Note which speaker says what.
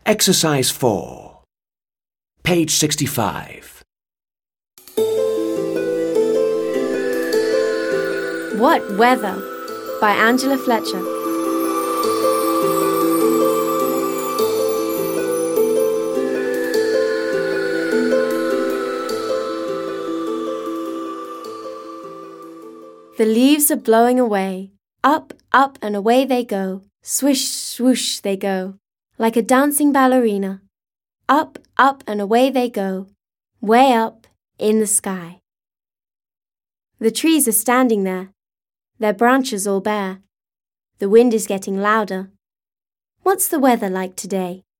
Speaker 1: Exercise 4. Page 65.
Speaker 2: What Weather? By Angela Fletcher. The leaves are blowing away. Up, up, and away they go. Swish, swoosh they go, like a dancing ballerina. Up, up, and away they go, way up in the sky. The trees are standing there, their branches all bare. The wind is getting louder. What's the weather like today?